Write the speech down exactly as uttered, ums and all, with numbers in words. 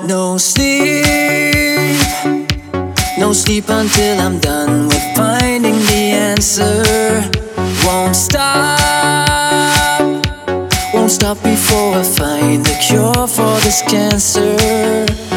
No sleep, no sleep until I'm done with finding the answer. Won't stop, won't stop before I find the cure for this cancer.